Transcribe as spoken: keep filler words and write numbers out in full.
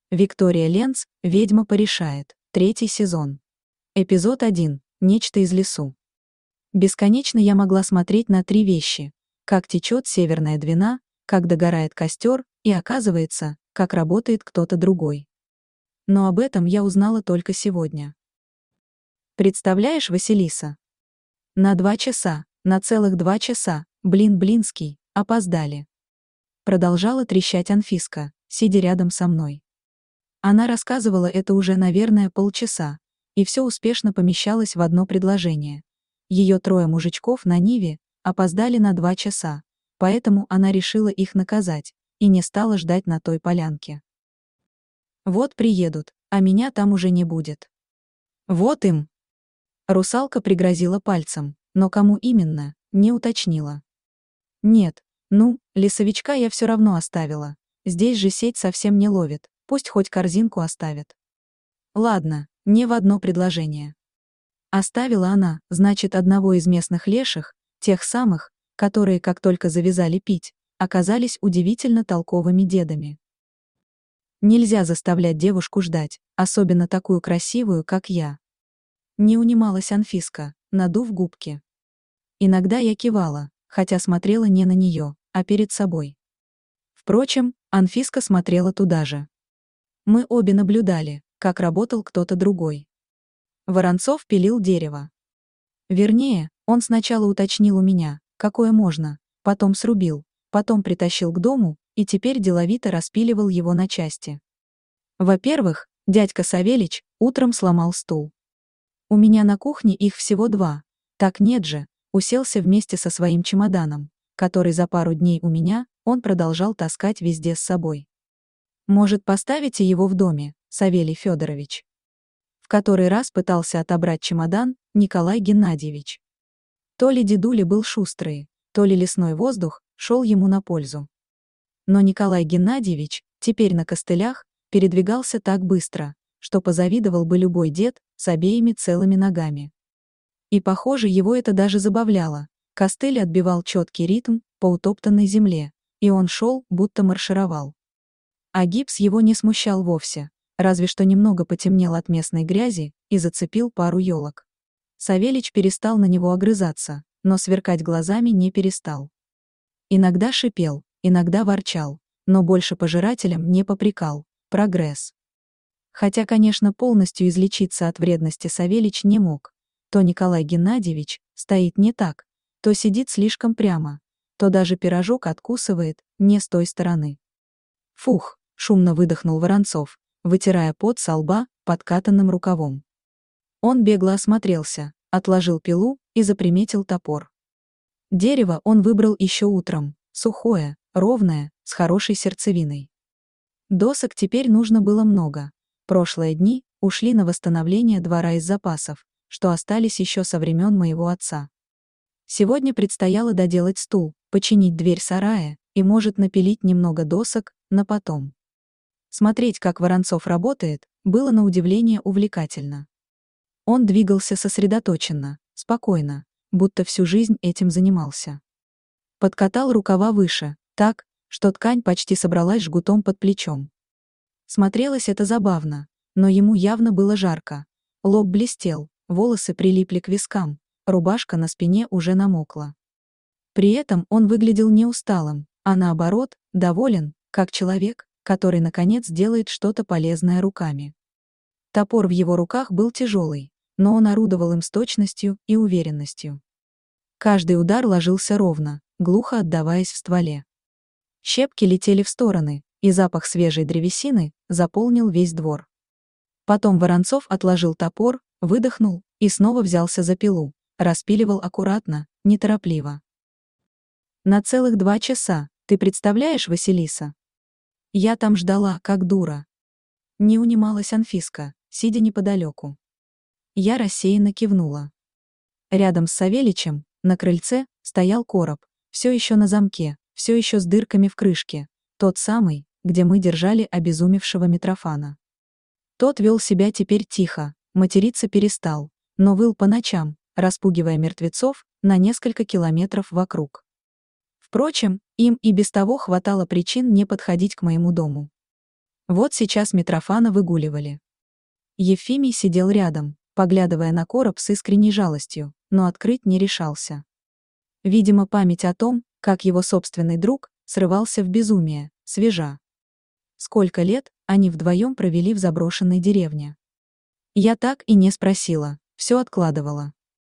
Виктория Ленц, «Ведьма порешает», третий сезон. Эпизод один. Нечто из лесу. Бесконечно я могла смотреть на три вещи. Как течет Северная Двина, как догорает костер, и оказывается, как работает кто-то другой. Но об этом я узнала только сегодня. Представляешь, Василиса? На два часа, на целых два часа, блин, блинский, опоздали. Продолжала трещать Анфиска, сидя рядом со мной. Она рассказывала это уже, наверное, полчаса, и все успешно помещалось в одно предложение. Ее трое мужичков на Ниве опоздали на два часа, поэтому она решила их наказать и не стала ждать на той полянке. Вот приедут, а меня там уже не будет. Вот им. Русалка пригрозила пальцем, но кому именно, не уточнила. Нет, ну, лесовичка я все равно оставила. Здесь же сеть совсем не ловит, пусть хоть корзинку оставят. Ладно, не в одно предложение. Оставила она, значит, одного из местных леших, тех самых, которые, как только завязали пить, оказались удивительно толковыми дедами. Нельзя заставлять девушку ждать, особенно такую красивую, как я. Не унималась Анфиска, надув губки. Иногда я кивала, хотя смотрела не на нее, а перед собой. Впрочем, Анфиска смотрела туда же. Мы обе наблюдали, как работал кто-то другой. Воронцов пилил дерево. Вернее, он сначала уточнил у меня, какое можно, потом срубил, потом притащил к дому и теперь деловито распиливал его на части. Во-первых, дядька Савельич утром сломал стул. У меня на кухне их всего два, так нет же, уселся вместе со своим чемоданом, который за пару дней у меня он продолжал таскать везде с собой. Может, поставите его в доме, Савелий Федорович? В который раз пытался отобрать чемодан Николай Геннадьевич. То ли дедуля был шустрый, то ли лесной воздух шел ему на пользу. Но Николай Геннадьевич, теперь на костылях, передвигался так быстро, что позавидовал бы любой дед с обеими целыми ногами. И, похоже, его это даже забавляло. Костыль отбивал четкий ритм по утоптанной земле, и он шел, будто маршировал. А гипс его не смущал вовсе, разве что немного потемнел от местной грязи и зацепил пару елок. Савельич перестал на него огрызаться, но сверкать глазами не перестал. Иногда шипел, иногда ворчал, но больше пожирателям не попрекал. Прогресс. Хотя, конечно, полностью излечиться от вредности Савельич не мог. То Николай Геннадьевич стоит не так, то сидит слишком прямо, то даже пирожок откусывает не с той стороны. Фух, шумно выдохнул Воронцов, вытирая пот со лба подкатанным рукавом. Он бегло осмотрелся, отложил пилу и заприметил топор. Дерево он выбрал еще утром, сухое, ровное, с хорошей сердцевиной. Досок теперь нужно было много. Прошлые дни ушли на восстановление двора из запасов, что остались еще со времен моего отца. Сегодня предстояло доделать стул, починить дверь сарая и, может, напилить немного досок на потом. Смотреть, как Воронцов работает, было на удивление увлекательно. Он двигался сосредоточенно, спокойно, будто всю жизнь этим занимался. Подкатал рукава выше, так, что ткань почти собралась жгутом под плечом. Смотрелось это забавно, но ему явно было жарко. Лоб блестел, волосы прилипли к вискам, рубашка на спине уже намокла. При этом он выглядел не усталым, а наоборот, доволен, как человек, который наконец делает что-то полезное руками. Топор в его руках был тяжелый, но он орудовал им с точностью и уверенностью. Каждый удар ложился ровно, глухо отдаваясь в стволе. Щепки летели в стороны, и запах свежей древесины заполнил весь двор. Потом Воронцов отложил топор, выдохнул и снова взялся за пилу, распиливал аккуратно, неторопливо. На целых два часа, ты представляешь, Василиса? Я там ждала, как дура. Не унималась Анфиска, сидя неподалеку. Я рассеянно кивнула. Рядом с Савельичем, на крыльце, стоял короб, все еще на замке, все еще с дырками в крышке, тот самый, где мы держали обезумевшего Митрофана. Тот вел себя теперь тихо, материться перестал, но выл по ночам, распугивая мертвецов на несколько километров вокруг. Впрочем, им и без того хватало причин не подходить к моему дому. Вот сейчас Митрофана выгуливали. Ефимий сидел рядом, поглядывая на короб с искренней жалостью, но открыть не решался. Видимо, память о том, как его собственный друг срывался в безумие, свежа. Сколько лет они вдвоем провели в заброшенной деревне? Я так и не спросила, все откладывала.